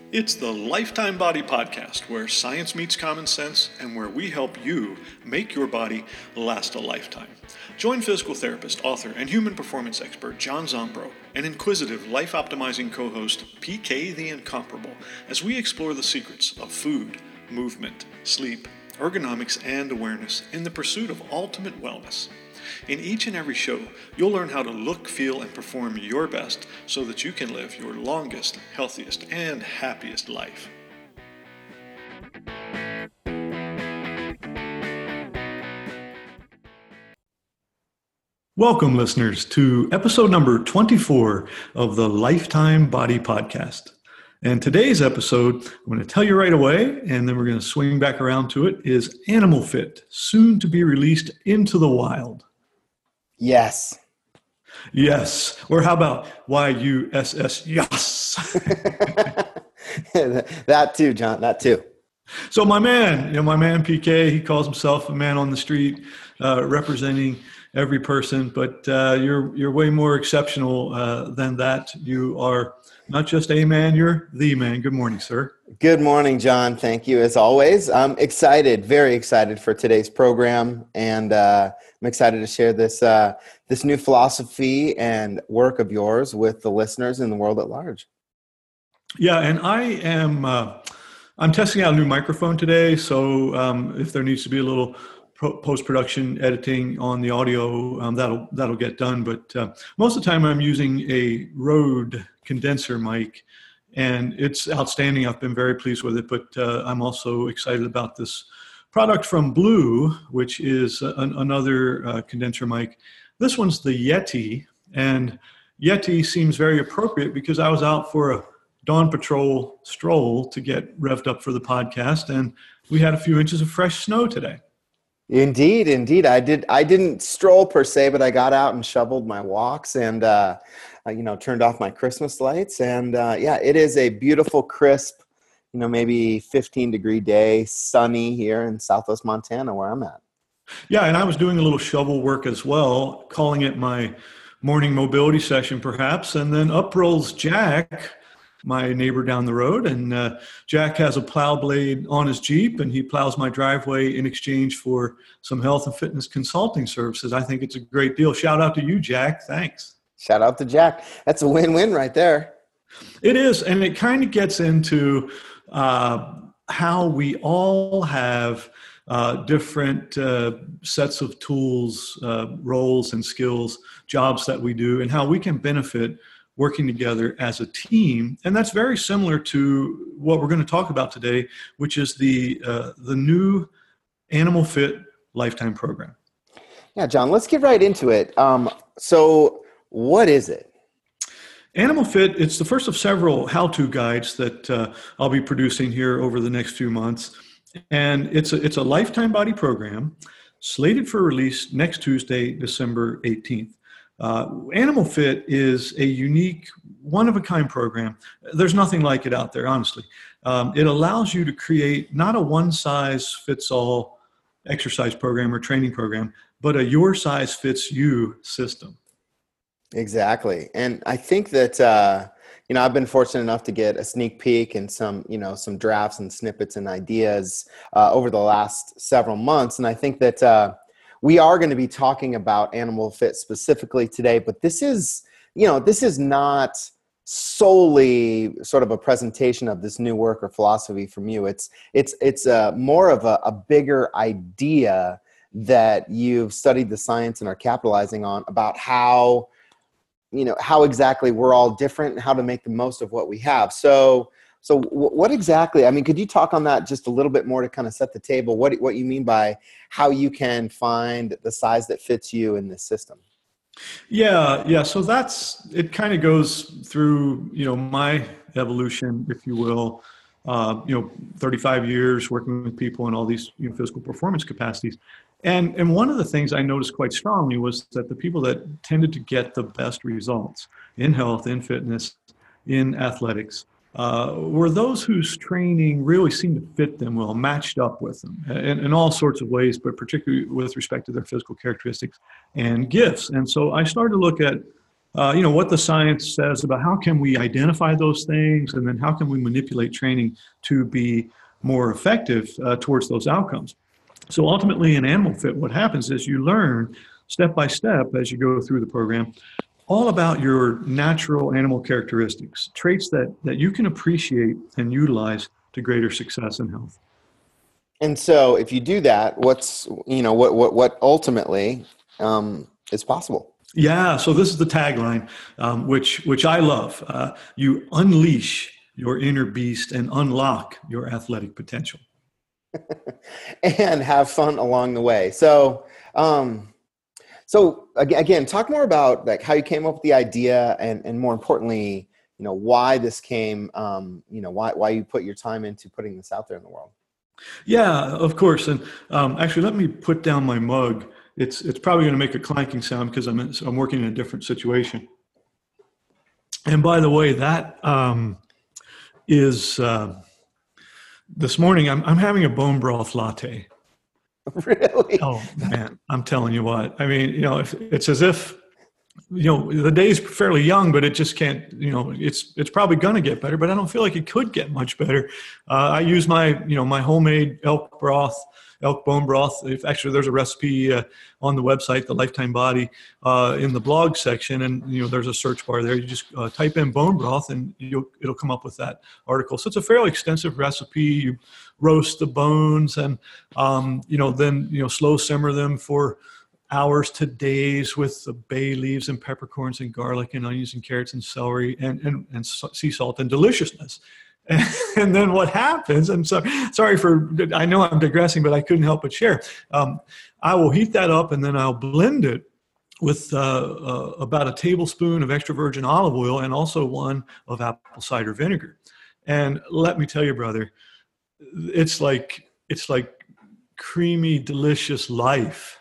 It's the Lifetime Body Podcast, where science meets common sense and where we help you make your body last a lifetime. Join physical therapist, author, and human performance expert John Zombro and inquisitive life-optimizing co-host PK the Incomparable as we explore the secrets of food, movement, sleep, ergonomics, and awareness in the pursuit of ultimate wellness. In each and every show, you'll learn how to look, feel, and perform your best so that you can live your longest, healthiest, and happiest life. Welcome, listeners, to episode number 24 of the Lifetime Body Podcast. And today's episode, I'm going to tell you right away, and then we're going to swing back around to it, is Animal Fit, soon to be released into the wild. Yes. Yes. Or how about YUSS? Yes. That too, John. That too. So my man PK, he calls himself a man on the street, representing every person, but you're way more exceptional than that. You are not just a man, you're the man. Good morning, sir. Good morning, John. Thank you, as always. I'm excited, very excited for today's program, and I'm excited to share this new philosophy and work of yours with the listeners in the world at large. Yeah, and I'm testing out a new microphone today, so if there needs to be a little post-production editing on the audio, that'll get done. But most of the time I'm using a Rode condenser mic, and it's outstanding. I've been very pleased with it, but I'm also excited about this product from Blue, which is another condenser mic. This one's the Yeti, and Yeti seems very appropriate because I was out for a Dawn Patrol stroll to get revved up for the podcast, and we had a few inches of fresh snow today. Indeed. I didn't stroll per se, but I got out and shoveled my walks and, turned off my Christmas lights. And it is a beautiful, crisp, maybe 15-degree day, sunny here in Southwest Montana where I'm at. Yeah, and I was doing a little shovel work as well, calling it my morning mobility session perhaps. And then up rolls Jack, my neighbor down the road, and Jack has a plow blade on his Jeep, and he plows my driveway in exchange for some health and fitness consulting services. I think it's a great deal. Shout out to you, Jack. Thanks. Shout out to Jack. That's a win-win right there. It is, and it kind of gets into how we all have different sets of tools, roles and skills, jobs that we do, and how we can benefit working together as a team. And that's very similar to what we're going to talk about today, which is the new Animal Fit Lifetime Program. Yeah, John, let's get right into it. So what is it? Animal Fit, it's the first of several how-to guides that I'll be producing here over the next few months. And it's a lifetime body program slated for release next Tuesday, December 18th. Animal Fit is a unique, one-of-a-kind program. There's nothing like it out there, honestly. It allows you to create not a one-size-fits-all exercise program or training program, but a your-size-fits-you system. Exactly. And I think that, I've been fortunate enough to get a sneak peek and some drafts and snippets and ideas over the last several months. And I think that we are going to be talking about Animal Fit specifically today, but this is not solely sort of a presentation of this new work or philosophy from you. It's more of a bigger idea that you've studied the science and are capitalizing on about how exactly we're all different and how to make the most of what we have. So what exactly, could you talk on that just a little bit more to kind of set the table, what you mean by how you can find the size that fits you in this system? Yeah. So it kind of goes through, my evolution, if you will, 35 years working with people in all these physical performance capacities. And one of the things I noticed quite strongly was that the people that tended to get the best results in health, in fitness, in athletics, were those whose training really seemed to fit them well, matched up with them in all sorts of ways, but particularly with respect to their physical characteristics and gifts. And so I started to look at what the science says about how can we identify those things, and then how can we manipulate training to be more effective towards those outcomes. So ultimately in Animal Fit, what happens is you learn step by step as you go through the program all about your natural animal characteristics, traits that you can appreciate and utilize to greater success and health. And so if you do that, what ultimately is possible? Yeah, so this is the tagline, which I love. You unleash your inner beast and unlock your athletic potential. And have fun along the way. So, again, talk more about like how you came up with the idea, and more importantly, why this came, why you put your time into putting this out there in the world. Yeah, of course. And actually, let me put down my mug. It's probably going to make a clanking sound because I'm working in a different situation. And by the way, that is this morning. I'm having a bone broth latte. Really? Oh man, I'm telling you what. I mean, it's as if the day's fairly young, but it just can't. It's probably going to get better, but I don't feel like it could get much better. I use my homemade elk bone broth. Actually, there's a recipe on the website, the Lifetime Body, in the blog section, and there's a search bar there. You just type in bone broth, and it'll come up with that article. So it's a fairly extensive recipe. You roast the bones, and then slow simmer them for hours to days with the bay leaves and peppercorns and garlic and onions and carrots and celery and sea salt and deliciousness. And then what happens, I'm sorry I know I'm digressing, but I couldn't help but share. I will heat that up, and then I'll blend it with about a tablespoon of extra virgin olive oil and also one of apple cider vinegar. And let me tell you, brother, it's like creamy, delicious life.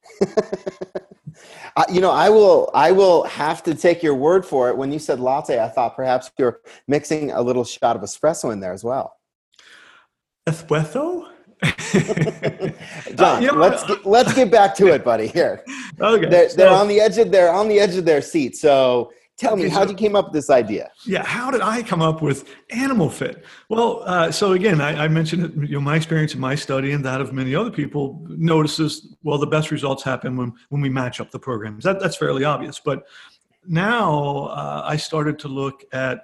I will have to take your word for it. When you said latte, I thought perhaps you're mixing a little shot of espresso in there as well. Espresso? John, let's get back to it, buddy. Here, okay, they're on the edge of their seat. So tell me, how'd you came up with this idea? Yeah, how did I come up with Animal Fit? Well, so again, I mentioned it, my experience in my study and that of many other people notices, well, the best results happen when we match up the programs. That's fairly obvious. But now I started to look at,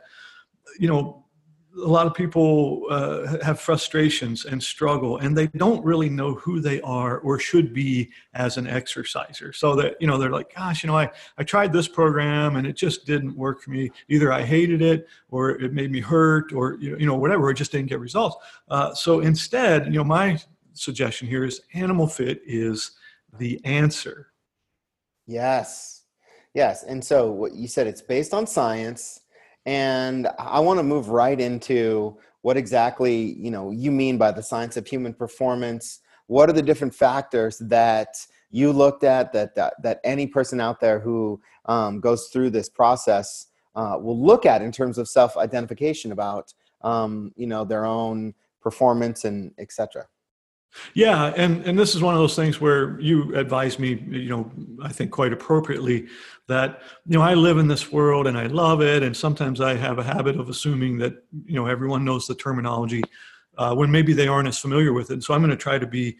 a lot of people have frustrations and struggle, and they don't really know who they are or should be as an exerciser. So that, they're like, gosh, I tried this program and it just didn't work for me. Either I hated it or it made me hurt or, whatever, it just didn't get results. So instead, my suggestion here is Animal Fit is the answer. Yes. And so what you said, it's based on science. And I want to move right into what exactly, you mean by the science of human performance. What are the different factors that you looked at that any person out there who goes through this process will look at in terms of self-identification about, their own performance and et cetera? Yeah, and this is one of those things where you advise me, I think quite appropriately that, I live in this world and I love it. And sometimes I have a habit of assuming that, everyone knows the terminology when maybe they aren't as familiar with it. And so I'm going to try to be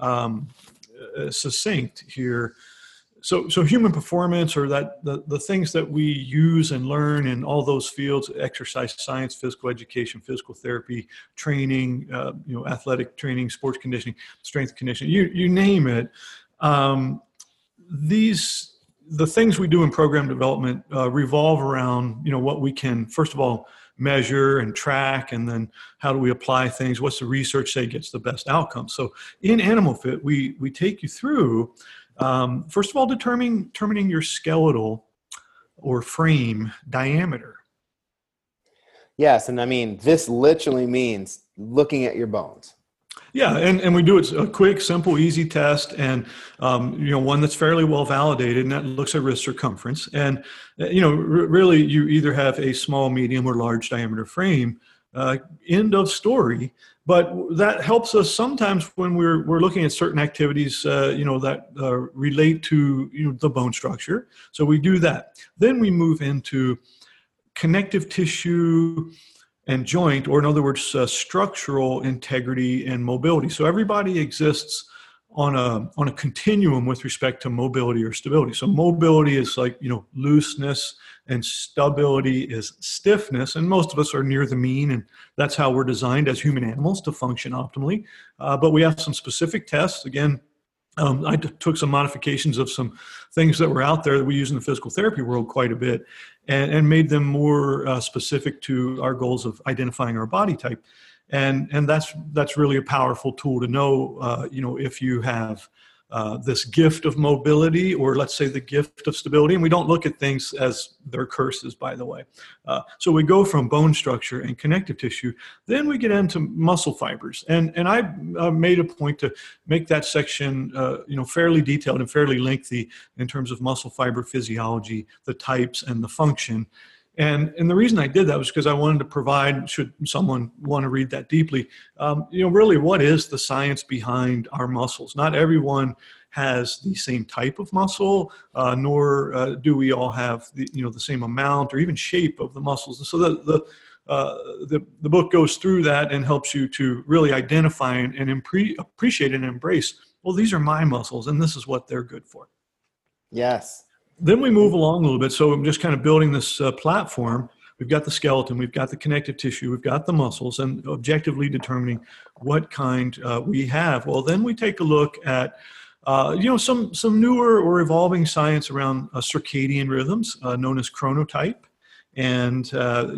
succinct here. So human performance, or the things that we use and learn in all those fields: exercise science, physical education, physical therapy, training, athletic training, sports conditioning, strength conditioning, you name it. The things we do in program development revolve around, what we can, first of all, measure and track, and then how do we apply things? What's the research say gets the best outcome? So in Animal Fit, we take you through, first of all, determining your skeletal or frame diameter. Yes, and I mean, this literally means looking at your bones. Yeah, and we do a quick, simple, easy test, and one that's fairly well validated, and that looks at wrist circumference. And really, you either have a small, medium, or large diameter frame End of story. But that helps us sometimes when we're looking at certain activities, that relate to the bone structure. So we do that. Then we move into connective tissue and joint, or in other words, structural integrity and mobility. So everybody exists on a continuum with respect to mobility or stability. So mobility is like, looseness, and stability is stiffness. And most of us are near the mean, and that's how we're designed as human animals to function optimally. But we have some specific tests. Again, I took some modifications of some things that were out there that we use in the physical therapy world quite a bit, and made them more specific to our goals of identifying our body type. And that's really a powerful tool to know, if you have this gift of mobility, or let's say the gift of stability. And we don't look at things as their curses, by the way. So we go from bone structure and connective tissue, then we get into muscle fibers. And I made a point to make that section, fairly detailed and fairly lengthy in terms of muscle fiber physiology, the types and the function. And the reason I did that was because I wanted to provide, should someone want to read that deeply, really what is the science behind our muscles? Not everyone has the same type of muscle, nor do we all have the same amount or even shape of the muscles. So the book goes through that and helps you to really identify and appreciate and embrace, well, these are my muscles and this is what they're good for. Yes. Then we move along a little bit. So I'm just kind of building this platform. We've got the skeleton, we've got the connective tissue, we've got the muscles, and objectively determining what kind we have. Well, then we take a look at some newer or evolving science around circadian rhythms, known as chronotype. And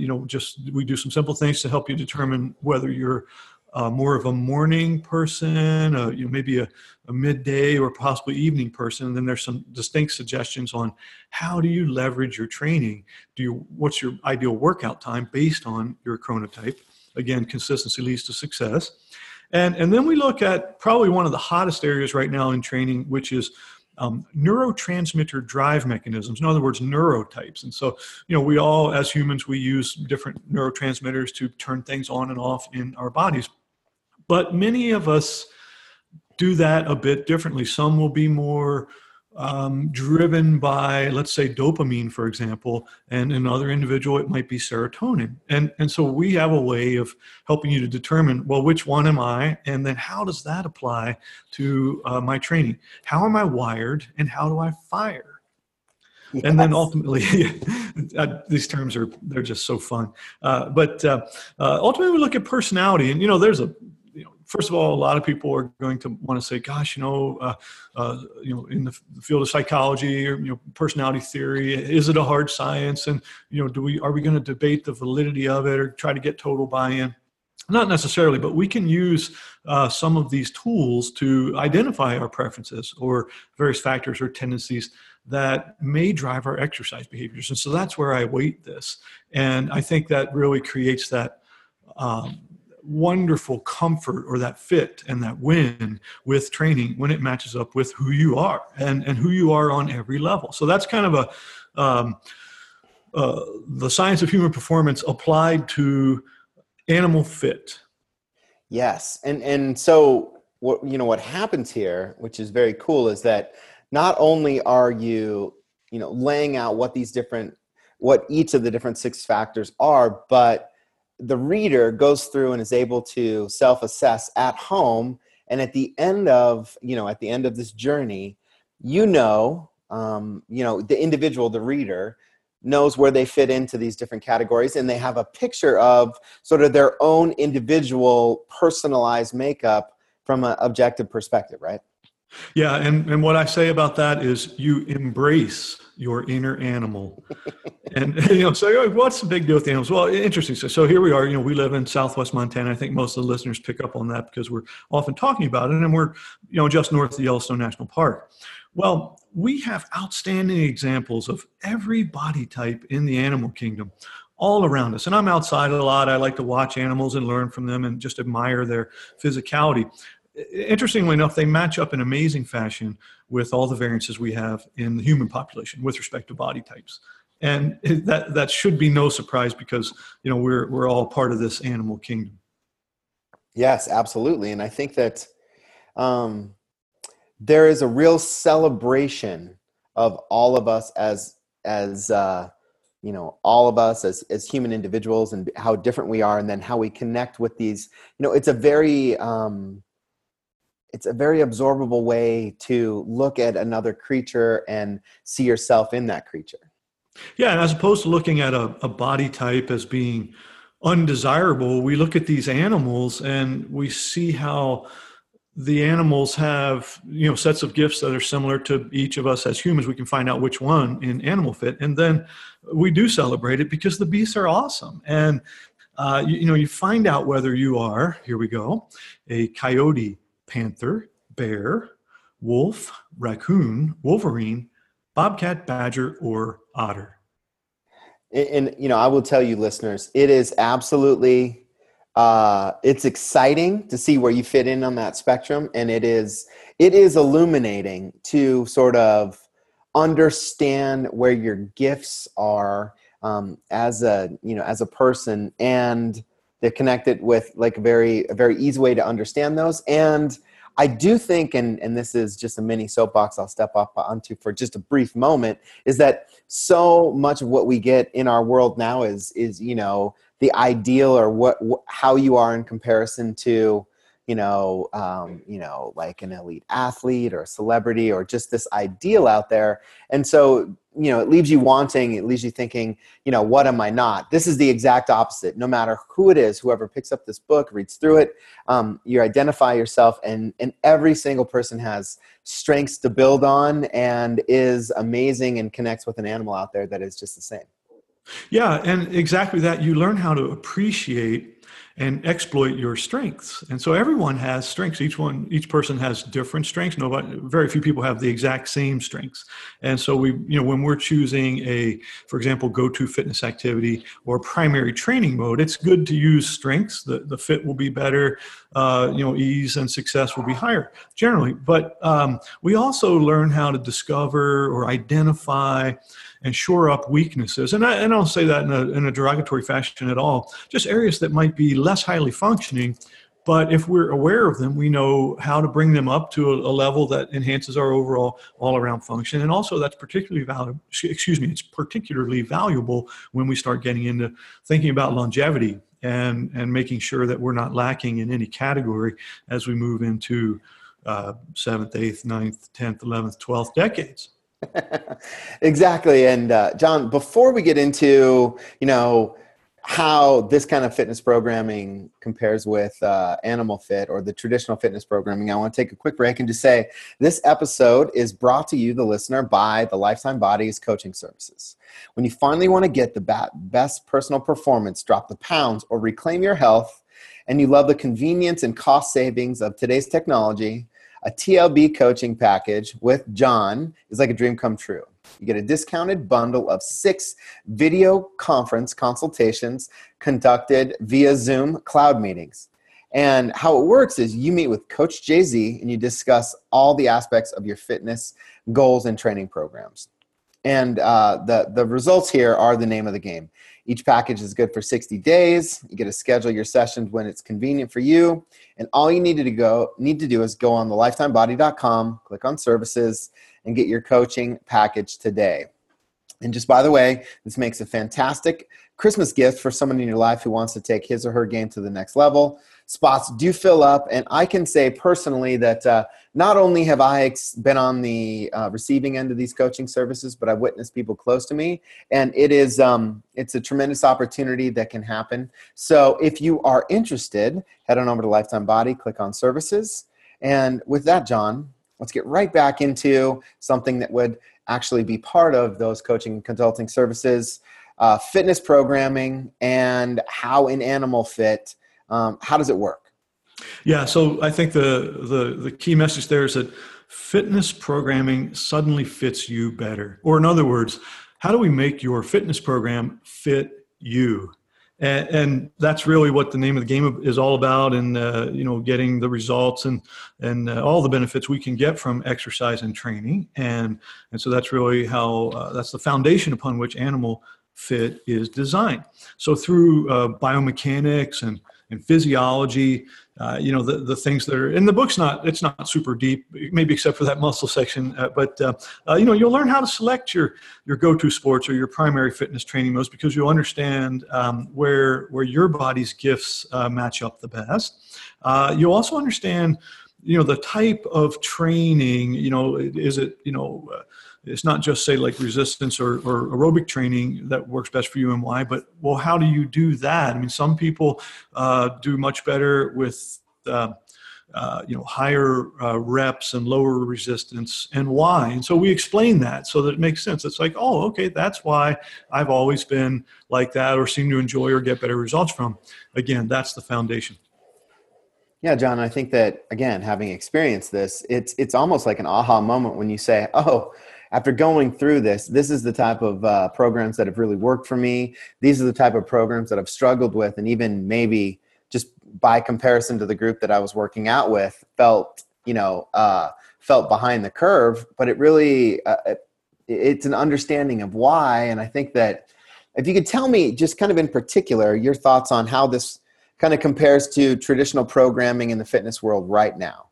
we do some simple things to help you determine whether you're more of a morning person, maybe a midday or possibly evening person. And then there's some distinct suggestions on how do you leverage your training? What's your ideal workout time based on your chronotype? Again, consistency leads to success. And then we look at probably one of the hottest areas right now in training, which is neurotransmitter drive mechanisms, in other words, neurotypes. And so, we all, as humans, we use different neurotransmitters to turn things on and off in our bodies. But many of us do that a bit differently. Some will be more driven by, let's say, dopamine, for example, and another individual, it might be serotonin. And so we have a way of helping you to determine, well, which one am I? And then how does that apply to my training? How am I wired and how do I fire? Yes. And then ultimately, these terms they're just so fun. But ultimately we look at personality, and, first of all, a lot of people are going to want to say, gosh, in the field of psychology or, personality theory, is it a hard science? And, are we going to debate the validity of it or try to get total buy-in? Not necessarily, but we can use some of these tools to identify our preferences or various factors or tendencies that may drive our exercise behaviors. And so that's where I weight this. And I think that really creates that wonderful comfort or that fit and that win with training when it matches up with who you are and who you are on every level. So that's kind of the science of human performance applied to animal fit. Yes. And so what happens here, which is very cool, is that not only are you, laying out what each of the different 6 factors are, but the reader goes through and is able to self-assess at home. And at the end of this journey, the individual, the reader, knows where they fit into these different categories, and they have a picture of sort of their own individual personalized makeup from an objective perspective, right? Yeah, and what I say about that is you embrace your inner animal. And, so what's the big deal with animals? Well, interesting. So here we are, we live in Southwest Montana. I think most of the listeners pick up on that because we're often talking about it, and we're, just north of the Yellowstone National Park. Well, we have outstanding examples of every body type in the animal kingdom all around us. And I'm outside a lot. I like to watch animals and learn from them and just admire their physicality. Interestingly enough, they match up in amazing fashion with all the variances we have in the human population with respect to body types. And that should be no surprise because, we're all part of this animal kingdom. Yes, absolutely. And I think that there is a real celebration of all of us as all of us as human individuals and how different we are, and then how we connect with these. It's a very absorbable way to look at another creature and see yourself in that creature. Yeah, and as opposed to looking at a body type as being undesirable, we look at these animals and we see how the animals have, sets of gifts that are similar to each of us as humans. We can find out which one in Animal Fit, and then we do celebrate it because the beasts are awesome. And you find out whether you are, here we go, a coyote, panther, bear, wolf, raccoon, wolverine, bobcat, badger, or otter. And I will tell you, listeners, it is absolutely it's exciting to see where you fit in on that spectrum, and it is illuminating to sort of understand where your gifts are as a person, and they're connected with like a very easy way to understand those. And I do think, and this is just a mini soapbox I'll step up onto for just a brief moment, is that so much of what we get in our world now is the ideal, or how you are in comparison to like an elite athlete or a celebrity, or just this ideal out there. And so it leaves you wanting, it leaves you thinking, what am I not? This is the exact opposite. No matter who it is, whoever picks up this book, reads through it, you identify yourself, and every single person has strengths to build on and is amazing and connects with an animal out there that is just the same. Yeah, and exactly that. You learn how to appreciate and exploit your strengths. And so everyone has strengths. Each person has different strengths. Very few people have the exact same strengths. And so when we're choosing for example, go-to fitness activity or primary training mode, it's good to use strengths. The fit will be better. Ease and success will be higher generally. But we also learn how to discover or identify and shore up weaknesses. And I don't say that in a derogatory fashion at all, just areas that might be less highly functioning. But if we're aware of them, we know how to bring them up to a level that enhances our overall all-around function. And also that's particularly valuable. It's particularly valuable when we start getting into thinking about longevity and making sure that we're not lacking in any category as we move into 7th, 8th, 9th, 10th, 11th, 12th decades. Exactly. And John, before we get into, how this kind of fitness programming compares with Animal Fit or the traditional fitness programming, I want to take a quick break and just say this episode is brought to you, the listener, by the Lifetime Bodies Coaching Services. When you finally want to get the best personal performance, drop the pounds, or reclaim your health, and you love the convenience and cost savings of today's technology, a TLB coaching package with John is like a dream come true. You get a discounted bundle of 6 video conference consultations conducted via Zoom cloud meetings. And how it works is you meet with Coach Jay-Z and you discuss all the aspects of your fitness goals and training programs. And the results here are the name of the game. Each package is good for 60 days. You get to schedule your sessions when it's convenient for you. And all you need to do is go on thelifetimebody.com, click on services, and get your coaching package today. And just by the way, this makes a fantastic Christmas gift for someone in your life who wants to take his or her game to the next level. Spots do fill up, and I can say personally that not only have I been on the receiving end of these coaching services, but I've witnessed people close to me, and it's a tremendous opportunity that can happen. So if you are interested, head on over to Lifetime Body, click on services, and with that, John, let's get right back into something that would actually be part of those coaching and consulting services, fitness programming, and how in Animal Fit. How does it work? Yeah, so I think the key message there is that fitness programming suddenly fits you better. Or in other words, how do we make your fitness program fit you? And that's really what the name of the game is all about. And, getting the results and all the benefits we can get from exercise and training. And so that's really how, that's the foundation upon which Animal Fit is designed. So through biomechanics and physiology, the things that are in the book's it's not super deep, maybe except for that muscle section, but you'll learn how to select your go-to sports or your primary fitness training modes, because you'll understand where your body's gifts match up the best. You'll also understand the type of training. Is it it's not just, say, like resistance or aerobic training that works best for you and why, but, well, how do you do that? I mean, some people do much better with, higher reps and lower resistance, and why. And so we explain that so that it makes sense. It's like, oh, okay, that's why I've always been like that, or seem to enjoy or get better results from. Again, that's the foundation. Yeah, John, I think that, again, having experienced this, it's almost like an aha moment when you say, oh, after going through this is the type of programs that have really worked for me. These are the type of programs that I've struggled with, and even maybe just by comparison to the group that I was working out with, felt behind the curve. But it really, it's an understanding of why. And I think that if you could tell me just kind of in particular your thoughts on how this kind of compares to traditional programming in the fitness world right now.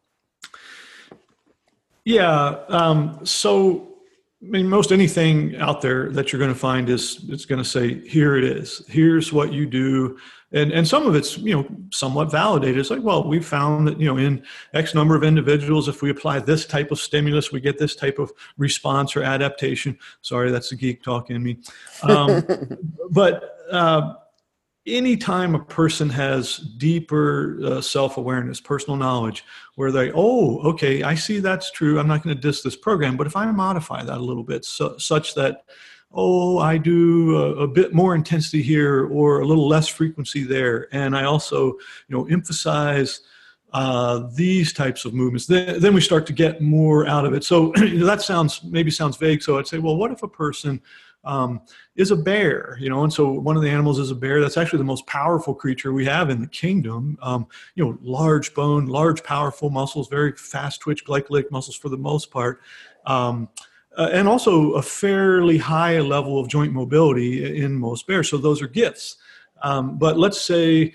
Yeah. So, I mean, most anything out there that you're going to find it's going to say, here it is, here's what you do. And some of it's, somewhat validated. It's like, well, we found that, in X number of individuals, if we apply this type of stimulus, we get this type of response or adaptation. Sorry, that's the geek talk in me. But anytime a person has deeper self-awareness, personal knowledge, where they, oh, okay, I see that's true. I'm not going to diss this program, but if I modify that a little bit such that, oh, I do a bit more intensity here or a little less frequency there, and I also, emphasize these types of movements, then we start to get more out of it. So that sounds vague. So I'd say, well, what if a person is a bear, and so one of the animals is a bear. That's actually the most powerful creature we have in the kingdom. Large bone, large, powerful muscles, very fast twitch glycolytic muscles for the most part. And also a fairly high level of joint mobility in most bears. So those are gifts. But let's say,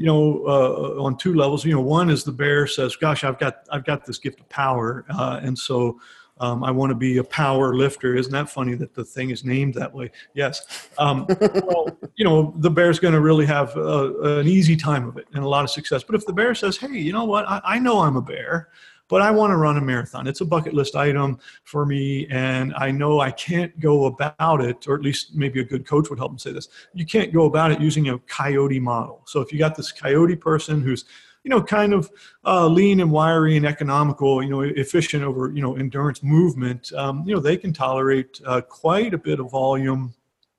on two levels, one is the bear says, gosh, I've got this gift of power. And so I want to be a power lifter. Isn't that funny that the thing is named that way? Yes. Well, the bear's going to really have an easy time of it and a lot of success. But if the bear says, hey, you know what? I know I'm a bear, but I want to run a marathon. It's a bucket list item for me, and I know I can't go about it, or at least maybe a good coach would help them say this. You can't go about it using a coyote model. So if you got this coyote person who's kind of lean and wiry and economical, efficient over, endurance movement, they can tolerate quite a bit of volume,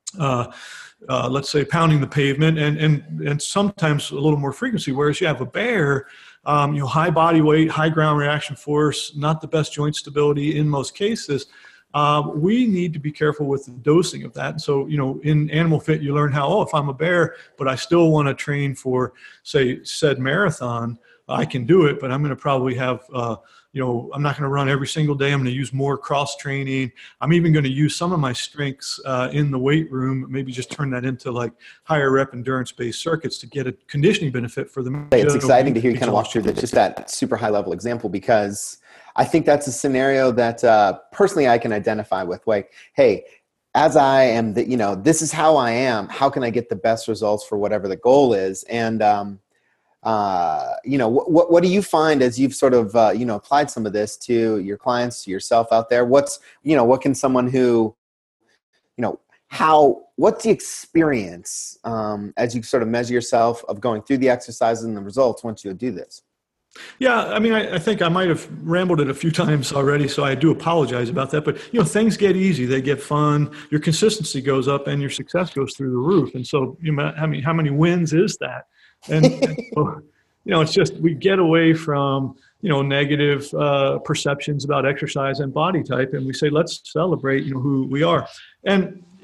let's say pounding the pavement, and sometimes a little more frequency. Whereas you have a bear, high body weight, high ground reaction force, not the best joint stability in most cases. We need to be careful with the dosing of that. And so, in Animal Fit, you learn how, if I'm a bear, but I still want to train for, say, said marathon, I can do it, but I'm going to probably have, I'm not going to run every single day. I'm going to use more cross training. I'm even going to use some of my strengths in the weight room, maybe just turn that into like higher rep endurance-based circuits to get a conditioning benefit for them. It's exciting to hear you kind of walk through just that super high level example, because I think that's a scenario that personally I can identify with. Like, hey, as I am, this is how I am. How can I get the best results for whatever the goal is? And what do you find as you've sort of applied some of this to your clients, to yourself out there? What can someone who, what's the experience as you sort of measure yourself of going through the exercises and the results once you do this? Yeah, I mean, I think I might have rambled it a few times already, so I do apologize about that. But, things get easy. They get fun. Your consistency goes up and your success goes through the roof. And so, how many wins is that? And so, it's just we get away from, negative perceptions about exercise and body type, and we say, let's celebrate, who we are. And,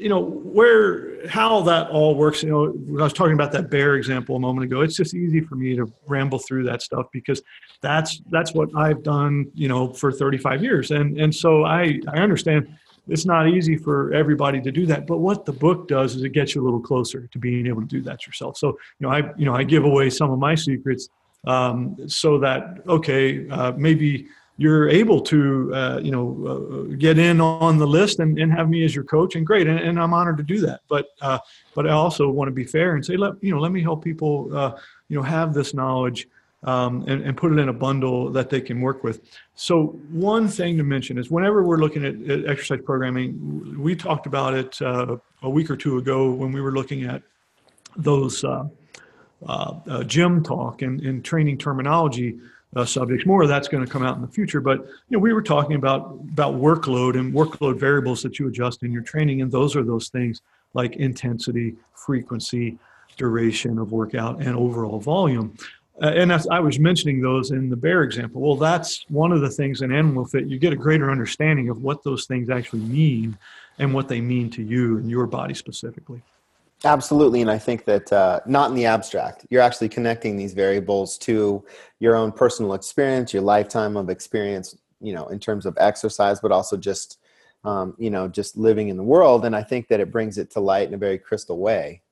how that all works, when I was talking about that bear example a moment ago, it's just easy for me to ramble through that stuff because that's what I've done, for 35 years. And so I understand it's not easy for everybody to do that. But what the book does is it gets you a little closer to being able to do that yourself. So, I give away some of my secrets so that, okay, maybe you're able to, get in on the list and have me as your coach, and great. And I'm honored to do that. But I also want to be fair and say, let me help people, have this knowledge and put it in a bundle that they can work with. So one thing to mention is whenever we're looking at exercise programming, we talked about it a week or two ago when we were looking at those gym talk and training terminology subjects. More of that's going to come out in the future, but we were talking about workload and workload variables that you adjust in your training, and those are those things like intensity, frequency, duration of workout, and overall volume. And as I was mentioning those in the bear example, well, that's one of the things in Animal Fit. You get a greater understanding of what those things actually mean and what they mean to you and your body specifically. Absolutely. And I think that not in the abstract, you're actually connecting these variables to your own personal experience, your lifetime of experience, in terms of exercise, but also just, just living in the world. And I think that it brings it to light in a very crystal way.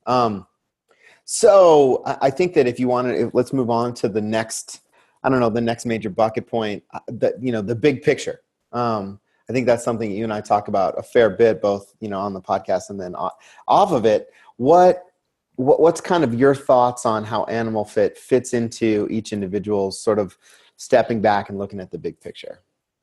So I think that if you want to, let's move on to the next, the next major bucket point, the big picture. I think that's something you and I talk about a fair bit, both, on the podcast and then off of it. What's kind of your thoughts on how Animal Fit fits into each individual's sort of stepping back and looking at the big picture?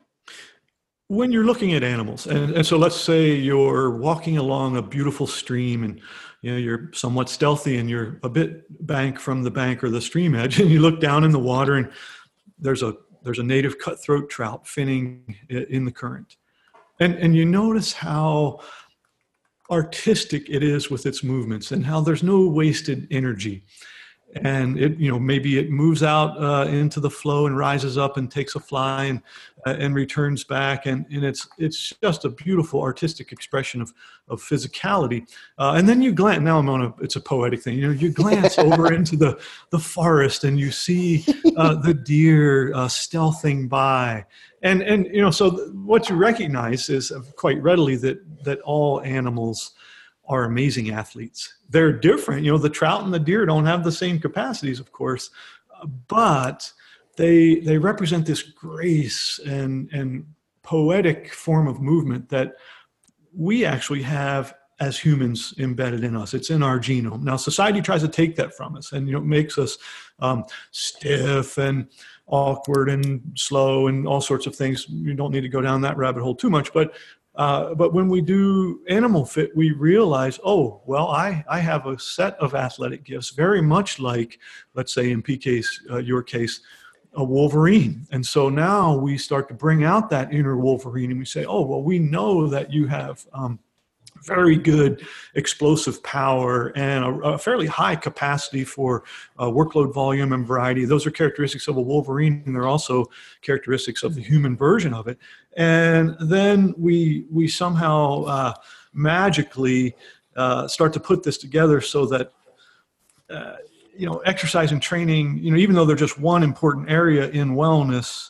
When you're looking at animals, and so let's say you're walking along a beautiful stream and you're somewhat stealthy and you're a bit back from the bank or the stream edge, and you look down in the water and there's a native cutthroat trout finning in the current. And you notice how artistic it is with its movements and how there's no wasted energy. And it, maybe it moves out into the flow and rises up and takes a fly and returns back. And it's just a beautiful artistic expression of physicality. And then you glance, it's a poetic thing. You glance over into the forest and you see the deer stealthing by. And so what you recognize is quite readily that all animals are amazing athletes. They're different. The trout and the deer don't have the same capacities, of course, but they represent this grace and poetic form of movement that we actually have as humans embedded in us. It's in our genome. Now, society tries to take that from us and makes us stiff and awkward and slow and all sorts of things. You don't need to go down that rabbit hole too much, but when we do Animal Fit, we realize, I have a set of athletic gifts, very much like, let's say in PK's, your case, a Wolverine. And so now we start to bring out that inner Wolverine and we say, we know that you have very good explosive power and a fairly high capacity for workload volume and variety. Those are characteristics of a Wolverine, and they're also characteristics of the human version of it. And then we somehow magically start to put this together so that exercise and training, even though they're just one important area in wellness,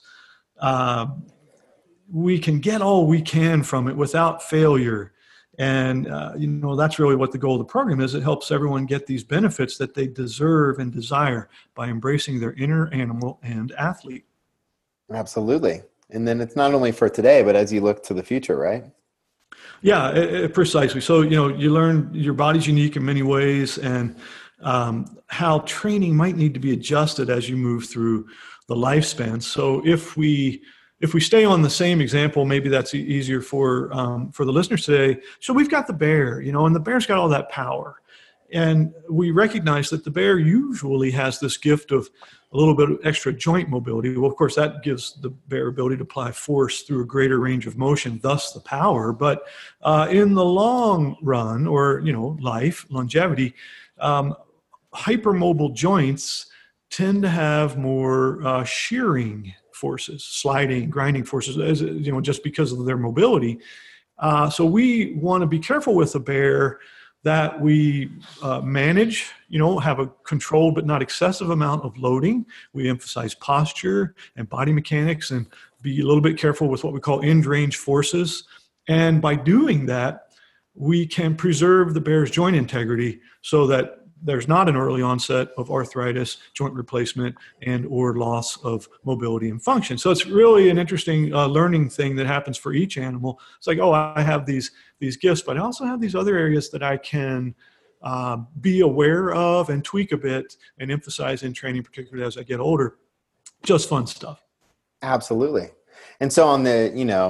we can get all we can from it without failure. And, that's really what the goal of the program is. It helps everyone get these benefits that they deserve and desire by embracing their inner animal and athlete. Absolutely. And then it's not only for today, but as you look to the future, right? Yeah, precisely. So, you learn your body's unique in many ways and how training might need to be adjusted as you move through the lifespan. So if we stay on the same example, maybe that's easier for the listeners today. So we've got the bear, and the bear's got all that power. And we recognize that the bear usually has this gift of a little bit of extra joint mobility. Well, of course, that gives the bear ability to apply force through a greater range of motion, thus the power. But in the long run, or, longevity, hypermobile joints tend to have more shearing forces, sliding, grinding forces, just because of their mobility. So we want to be careful with a bear that we manage, have a controlled but not excessive amount of loading. We emphasize posture and body mechanics and be a little bit careful with what we call end-range forces. And by doing that, we can preserve the bear's joint integrity so that there's not an early onset of arthritis, joint replacement, and or loss of mobility and function. So it's really an interesting learning thing that happens for each animal. It's like, oh, I have these gifts, but I also have these other areas that I can be aware of and tweak a bit and emphasize in training, particularly as I get older. Just fun stuff. Absolutely. And so on the,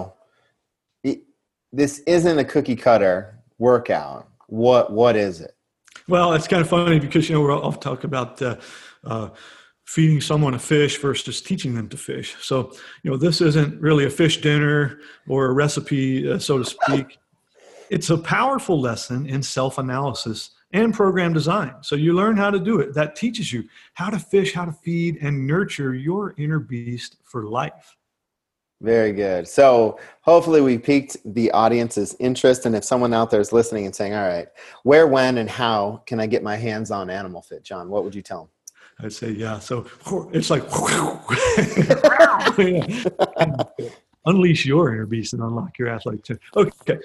this isn't a cookie cutter workout. What is it? Well, it's kind of funny because, we're all talking about feeding someone a fish versus teaching them to fish. So, this isn't really a fish dinner or a recipe, so to speak. It's a powerful lesson in self-analysis and program design. So you learn how to do it. That teaches you how to fish, how to feed, and nurture your inner beast for life. Very good. So hopefully we piqued the audience's interest. And if someone out there is listening and saying, all right, where, when, and how can I get my hands on Animal Fit, John, what would you tell them? I'd say, yeah. So it's like, unleash your inner beast and unlock your athletic too. Okay.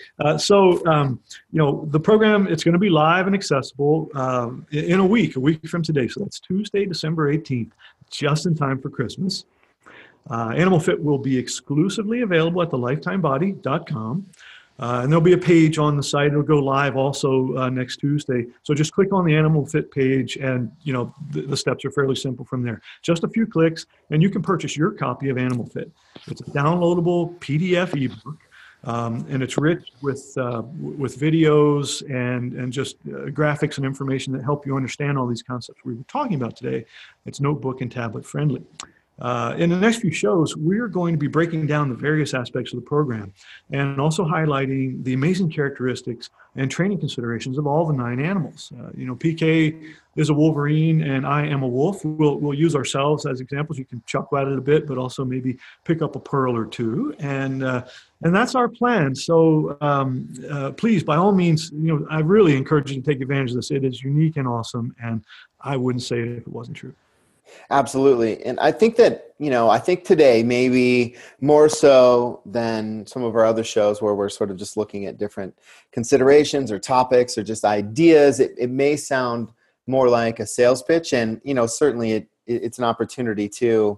The program, it's going to be live and accessible in a week from today. So that's Tuesday, December 18th, just in time for Christmas. Animal Fit will be exclusively available at thelifetimebody.com. And there'll be a page on the site. It'll go live also next Tuesday. So just click on the Animal Fit page and, the steps are fairly simple from there. Just a few clicks and you can purchase your copy of Animal Fit. It's a downloadable PDF ebook. And it's rich with videos and just graphics and information that help you understand all these concepts we were talking about today. It's notebook and tablet friendly. In the next few shows, we're going to be breaking down the various aspects of the program and also highlighting the amazing characteristics and training considerations of all the 9 animals. PK is a Wolverine and I am a wolf. We'll use ourselves as examples. You can chuckle at it a bit, but also maybe pick up a pearl or two. And that's our plan. So please, by all means, I really encourage you to take advantage of this. It is unique and awesome. And I wouldn't say it if it wasn't true. Absolutely. And I think that, I think today maybe more so than some of our other shows where we're sort of just looking at different considerations or topics or just ideas, it may sound more like a sales pitch. And, certainly it's an opportunity to,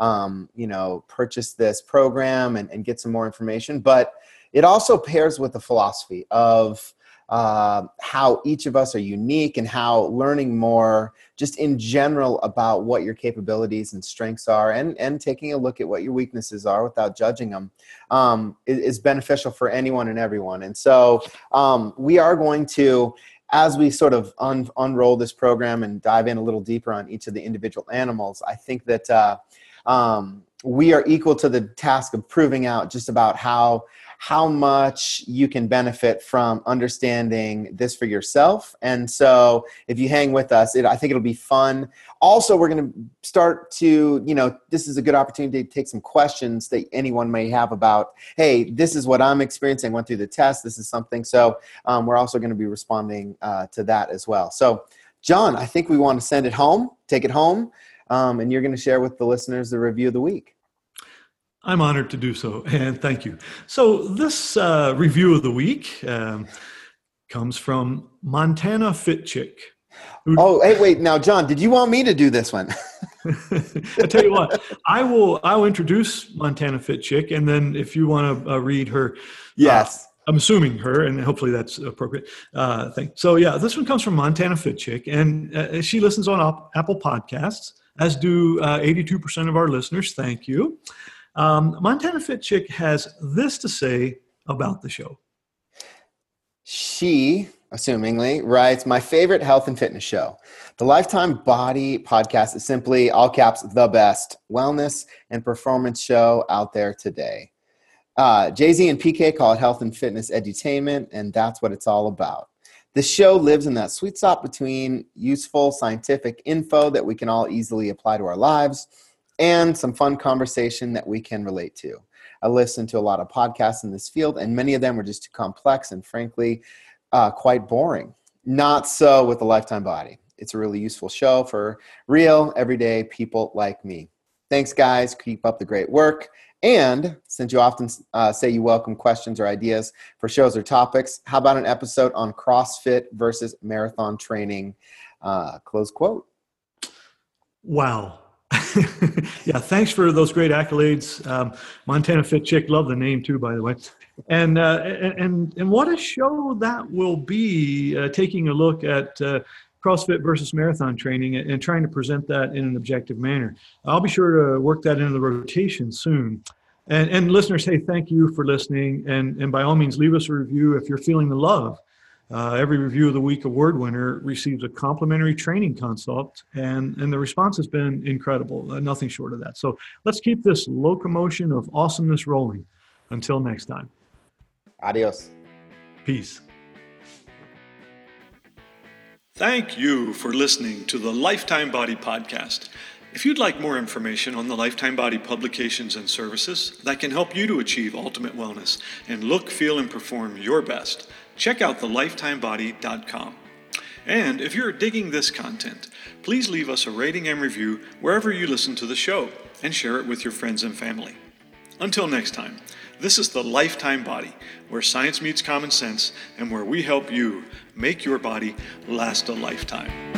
purchase this program and get some more information. But it also pairs with the philosophy of how each of us are unique and how learning more just in general about what your capabilities and strengths are and taking a look at what your weaknesses are without judging them is beneficial for anyone and everyone. And so we are going to, as we sort of unroll this program and dive in a little deeper on each of the individual animals, I think that we are equal to the task of proving out just about how much you can benefit from understanding this for yourself. And so if you hang with us, I think it'll be fun. Also, we're going to start to, this is a good opportunity to take some questions that anyone may have about, hey, this is what I'm experiencing. I went through the test. This is something. So we're also going to be responding to that as well. So John, I think we want to send it home, take it home. And you're going to share with the listeners the review of the week. I'm honored to do so, and thank you. So this review of the week comes from Montana Fit Chick. Oh, hey, wait. Now, John, did you want me to do this one? I tell you what, I'll introduce Montana Fit Chick, and then if you want to read her. Yes. I'm assuming her, and hopefully that's appropriate thing. So yeah, this one comes from Montana Fit Chick, and she listens on Apple Podcasts, as do 82% of our listeners. Thank you. Montana Fit Chick has this to say about the show. She, assumingly, writes, my favorite health and fitness show. The Lifetime Body podcast is simply, all caps, the best wellness and performance show out there today. Jay-Z and PK call it health and fitness edutainment, and that's what it's all about. The show lives in that sweet spot between useful scientific info that we can all easily apply to our lives and some fun conversation that we can relate to. I listened to a lot of podcasts in this field, and many of them were just too complex and frankly, quite boring. Not so with the Lifetime Body. It's a really useful show for real, everyday people like me. Thanks, guys. Keep up the great work. And since you often say you welcome questions or ideas for shows or topics, how about an episode on CrossFit versus marathon training? Close quote. Wow. Yeah, thanks for those great accolades. Montana Fit Chick, love the name too, by the way. And what a show that will be, taking a look at CrossFit versus marathon training and trying to present that in an objective manner. I'll be sure to work that into the rotation soon. And listeners, hey, thank you for listening. And by all means, leave us a review if you're feeling the love. Every Review of the Week award winner receives a complimentary training consult, and the response has been incredible, nothing short of that. So let's keep this locomotion of awesomeness rolling. Until next time. Adios. Peace. Thank you for listening to the Lifetime Body Podcast. If you'd like more information on the Lifetime Body publications and services that can help you to achieve ultimate wellness and look, feel, and perform your best, check out thelifetimebody.com. And if you're digging this content, please leave us a rating and review wherever you listen to the show and share it with your friends and family. Until next time, this is the Lifetime Body, where science meets common sense and where we help you make your body last a lifetime.